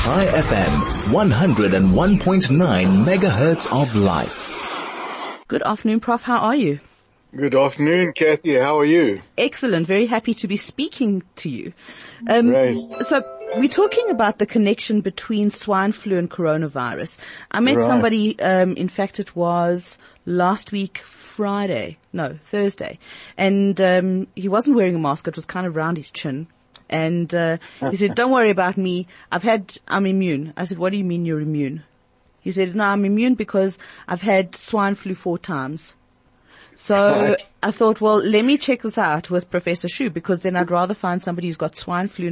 High FM, 101.9 megahertz of life. Good afternoon, Prof. How are you? Good afternoon, Kathy. How are you? Excellent. Very happy to be speaking to you. Right. So we're talking about the connection between swine flu and coronavirus. I met somebody, in fact it was last week, Thursday. And he wasn't wearing a mask. It was kind of around his chin. And he said, don't worry about me. I'm immune. I said, what do you mean you're immune? He said, no, I'm immune because I've had swine flu 4 times. So right. I thought, well, let me check this out with Professor Shu, because then I'd rather find somebody who's got swine flu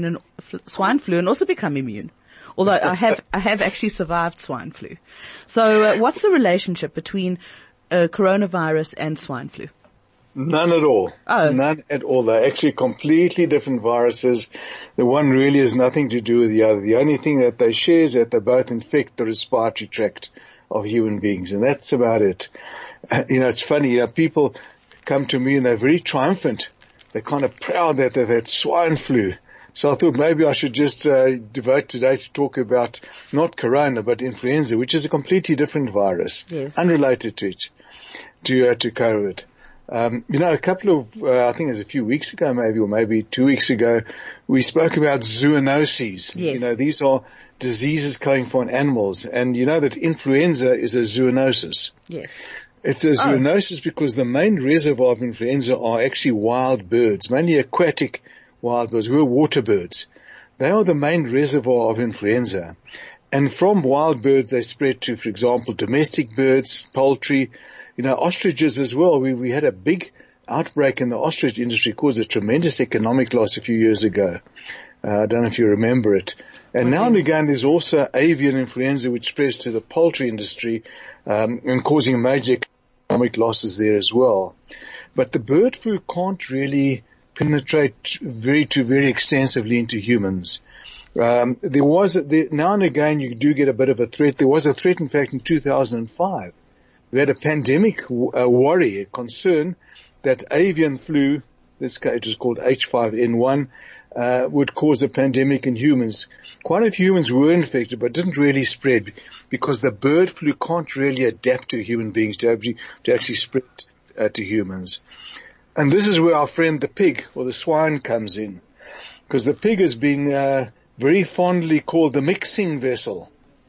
and also become immune. Although I have actually survived swine flu. So what's the relationship between coronavirus and swine flu? None at all. Oh. None at all. They're actually completely different viruses. The one really has nothing to do with the other. The only thing that they share is that they both infect the respiratory tract of human beings, and that's about it. It's funny, people come to me and they're very triumphant. They're kind of proud that they've had swine flu. So I thought maybe I should just devote today to talk about not corona, but influenza, which is a completely different virus, yes, unrelated to it, to COVID. A couple of, I think it was a few weeks ago or maybe 2 weeks ago, we spoke about zoonoses. Yes. These are diseases coming from animals, and you know that influenza is a zoonosis. Yes. It's a zoonosis because the main reservoir of influenza are actually wild birds, mainly aquatic wild birds, who are water birds. They are the main reservoir of influenza. And from wild birds they spread to, for example, domestic birds, poultry, ostriches as well. We had a big outbreak in the ostrich industry, caused a tremendous economic loss a few years ago. I don't know if you remember it. And now and again there's also avian influenza, which spreads to the poultry industry, and causing major economic losses there as well. But the bird flu can't really penetrate very extensively into humans. Now and again you do get a bit of a threat. There was a threat, in fact, in 2005. We had a pandemic worry, a concern that avian flu, this case is called H5N1, would cause a pandemic in humans. Quite a few humans were infected, but didn't really spread because the bird flu can't really adapt to human beings to actually spread to humans. And this is where our friend the pig or the swine comes in, because the pig has been very fondly called the mixing vessel.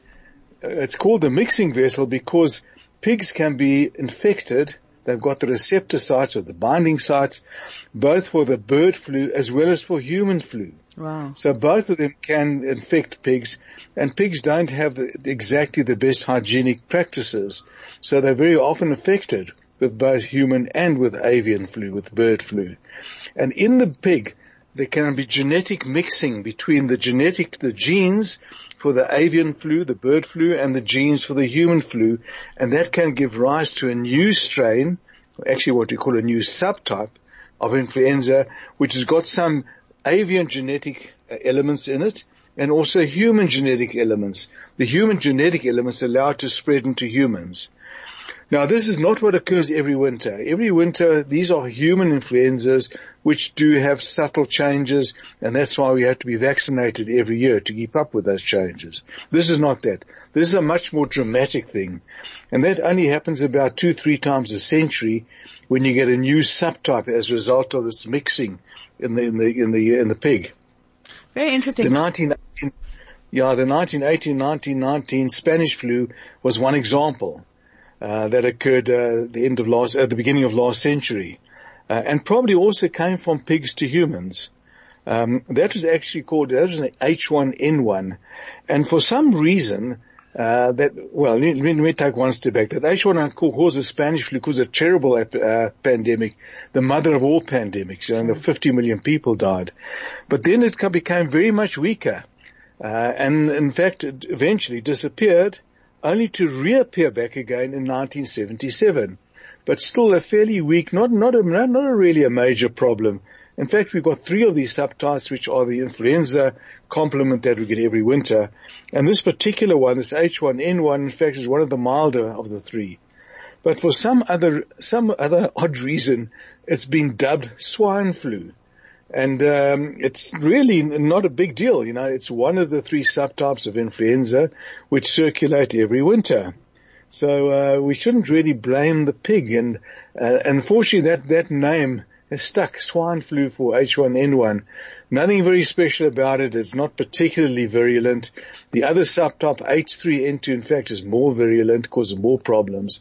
It's called the mixing vessel because pigs can be infected. They've got the receptor sites or the binding sites, both for the bird flu as well as for human flu. Wow. So both of them can infect pigs, and pigs don't have exactly the best hygienic practices. So they're very often affected with both human and with avian flu, with bird flu. And in the pig, there can be genetic mixing between the genes for the avian flu, the bird flu, and the genes for the human flu, and that can give rise to a new strain, actually what we call a new subtype of influenza, which has got some avian genetic elements in it, and also human genetic elements. The human genetic elements allow it to spread into humans. Now, this is not what occurs every winter. Every winter, these are human influenzas which do have subtle changes, and that's why we have to be vaccinated every year to keep up with those changes. This is not that. This is a much more dramatic thing, and that only happens about 2-3 times a century when you get a new subtype as a result of this mixing in the pig. Very interesting. The 1918-1919 Spanish flu was one example. That occurred at the beginning of last century, and probably also came from pigs to humans. That was an H1N1, and for some reason let me take one step back. That H1N1 caused the Spanish flu, caused a terrible pandemic, the mother of all pandemics, and 50 million people died. But then it became very much weaker, and in fact it eventually disappeared, only to reappear back again in 1977, but still a fairly weak, not really a major problem. In fact, we've got 3 of these subtypes, which are the influenza complement that we get every winter, and this particular one, this H1N1, in fact, is one of the milder of the 3. But for some other odd reason, it's been dubbed swine flu. And it's really not a big deal. It's one of the 3 subtypes of influenza which circulate every winter. So we shouldn't really blame the pig. And unfortunately, that name has stuck, swine flu for H1N1. Nothing very special about it. It's not particularly virulent. The other subtype, H3N2, in fact, is more virulent, causes more problems.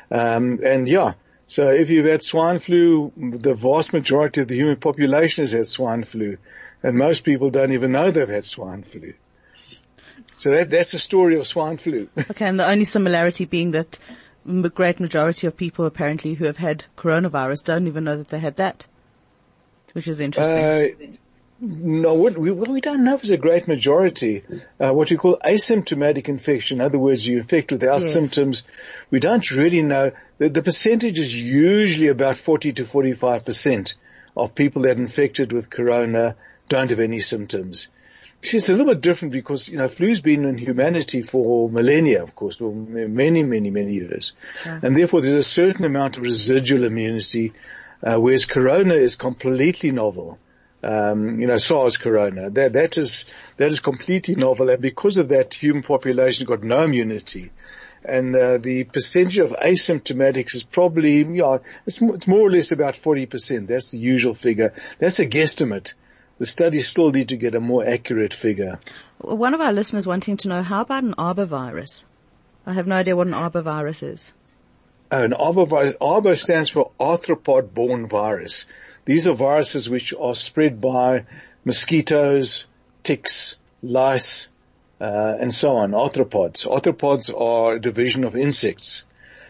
So if you've had swine flu, the vast majority of the human population has had swine flu. And most people don't even know they've had swine flu. So that's the story of swine flu. Okay, and the only similarity being that the great majority of people apparently who have had coronavirus don't even know that they had that, which is interesting. No, we don't know if it's a great majority. What we call asymptomatic infection, in other words, you infect without symptoms. We don't really know. The percentage is usually about 40 to 45% of people that are infected with corona don't have any symptoms. See, it's a little bit different because, flu's been in humanity for millennia, of course, for many, many, many years. Sure. And therefore there's a certain amount of residual immunity, whereas corona is completely novel. SARS corona, that is completely novel. And because of that, human population got no immunity. And, the percentage of asymptomatics is probably, it's more or less about 40%. That's the usual figure. That's a guesstimate. The studies still need to get a more accurate figure. One of our listeners wanting to know, how about an arbovirus? I have no idea what an arbovirus is. An arbovirus, arbo stands for arthropod-borne virus. These are viruses which are spread by mosquitoes, ticks, lice, and so on, arthropods. Arthropods are a division of insects.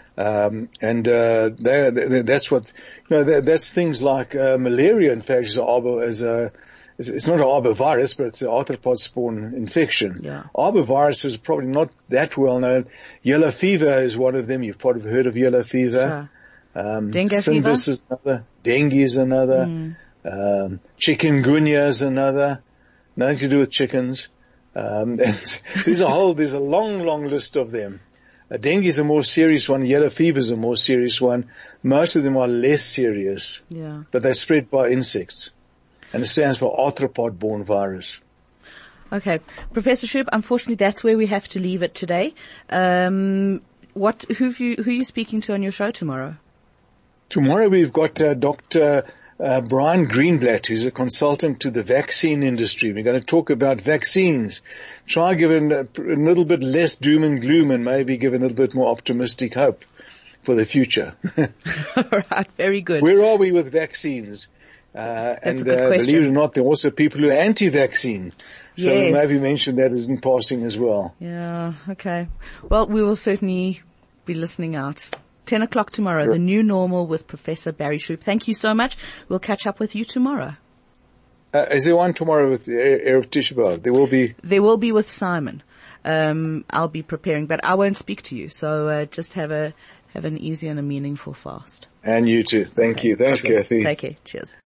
That's what, that's things like, malaria, in fact, it's not an arbovirus, but it's an arthropod-spawn infection. Yeah. Arbovirus is probably not that well known. Yellow fever is one of them. You've probably heard of yellow fever. Sure. Dengue fever is another. Dengue is another. Chikungunya is another. Nothing to do with chickens. There's a long list of them. Dengue is a more serious one. Yellow fever is a more serious one. Most of them are less serious. Yeah. But they're spread by insects. And it stands for arthropod-borne virus. Okay. Professor Shoup, unfortunately that's where we have to leave it today. Who are you speaking to on your show tomorrow? Tomorrow we've got Dr. Brian Greenblatt, who's a consultant to the vaccine industry. We're going to talk about vaccines. Try giving a little bit less doom and gloom and maybe give a little bit more optimistic hope for the future. All right. Very good. Where are we with vaccines? Believe it or not, there are also people who are anti-vaccine. So we maybe mention that as in passing as well. Yeah, okay. Well, we will certainly be listening out. 10 o'clock tomorrow, The New Normal with Professor Barry Shoup. Thank you so much. We'll catch up with you tomorrow. Is there one tomorrow with Erev Tisha B'Av? There will be with Simon. I'll be preparing, but I won't speak to you. So, just have an easy and a meaningful fast. And you too. Thank you. Thanks, Kathy. Take care. Cheers.